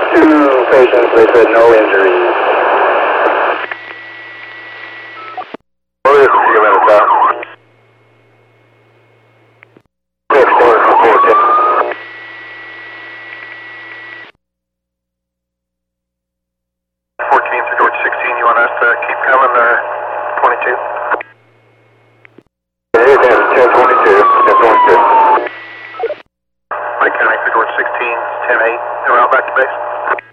Two patients, they said no injuries. Oh, this is a few minutes out. Explorer from 14. 14 through George 16, you want us to keep coming, 22? It is 1022, 1022. Mike County for George 16, 10-8, and route back to base.